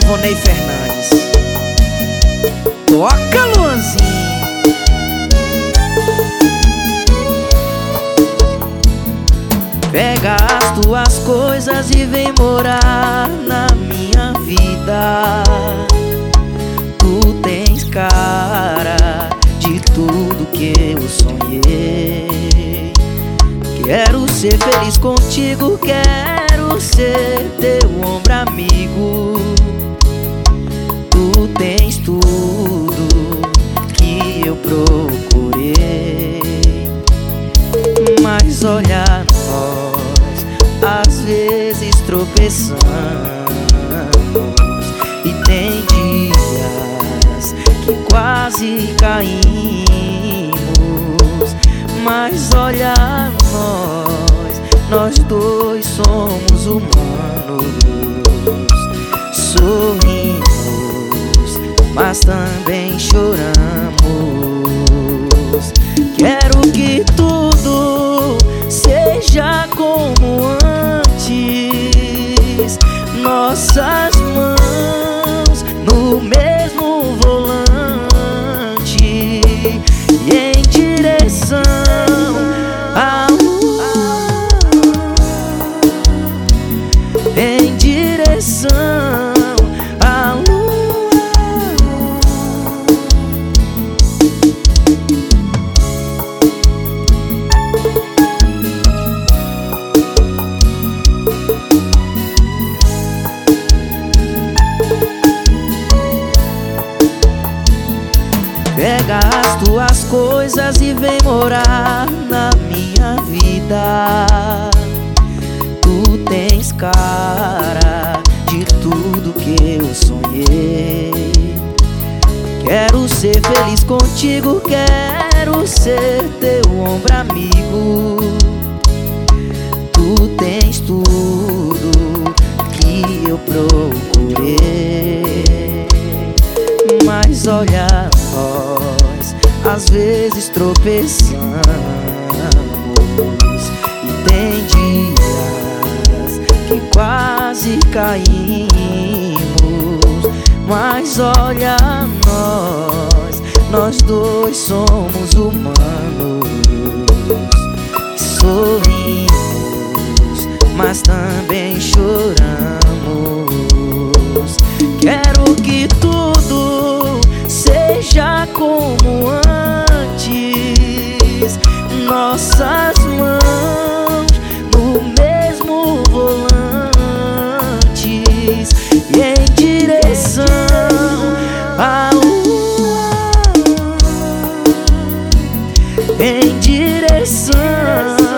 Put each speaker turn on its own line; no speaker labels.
Ivonei Fernandes. Toca, Luanzinho. Pega as tuas coisas e vem morar na minha vida. Tu tens cara de tudo que eu sonhei. Quero ser feliz contigo, quero ser teu ombro amigo. Tu tens tudo que eu procurei. Mas olha nós, às vezes tropeçamos, e tem dias que quase caímos. Mas olha nós dois somos humanos. Sorrimos, mas também choramos. Quero que tudo seja como antes. Nossas mãos no mesmo volante, e em direção à lua, em direção à lua. Pega as tuas coisas e vem morar na minha vida. Tu tens cara de tudo que eu sonhei. Quero ser feliz contigo, quero ser teu ombro amigo. Tu tens tudo que eu procurei. Mas olha nós, às vezes tropeçamos, e tem dias que quase caímos. Mas olha nós dois somos humanos. Sorrimos, mas também choramos. Quero que tudo seja como antes. Nossas mãos no mesmo volante, e em direção à lua, em direção